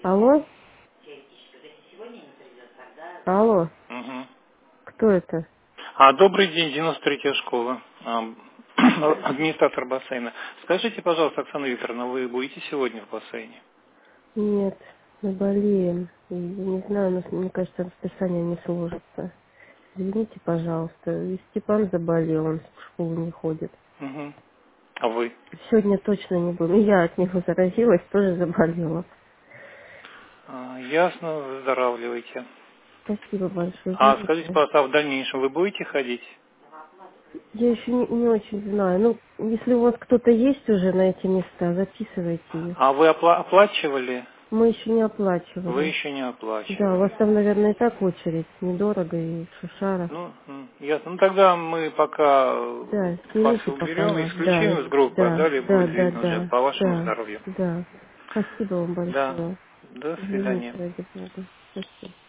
Алло? Алло, Мгм. кто это? Добрый день, 93-я школа. Администратор бассейна. Скажите, пожалуйста, Оксана Викторовна, вы будете сегодня в бассейне? Нет, мы болеем. И не знаю, мне кажется, расписание не сложится. Извините, пожалуйста. И Степан заболел, он в школу не ходит. Мгм. А вы? Сегодня точно не буду. И я от него заразилась, тоже заболела. Ясно, выздоравливайте. Спасибо большое, Скажите, извините. пожалуйста, а в дальнейшем вы будете ходить? Я еще не очень знаю. Ну, если у вас кто-то есть уже на эти места, записывайте их. А вы оплачивали? Мы еще не Вы оплачивали. еще не Да, у вас оплачивали. там, наверное, и так очередь. Недорого и шушара. Ну, ясно. Ну, тогда мы пока Да, вас снимите пока уберем, нас. Да, исключим из группы, а да, далее да, будет да, видно уже да, по вашему да, здоровью. да. Спасибо вам Да. большое. До Извините, свидания. ради бога. Спасибо.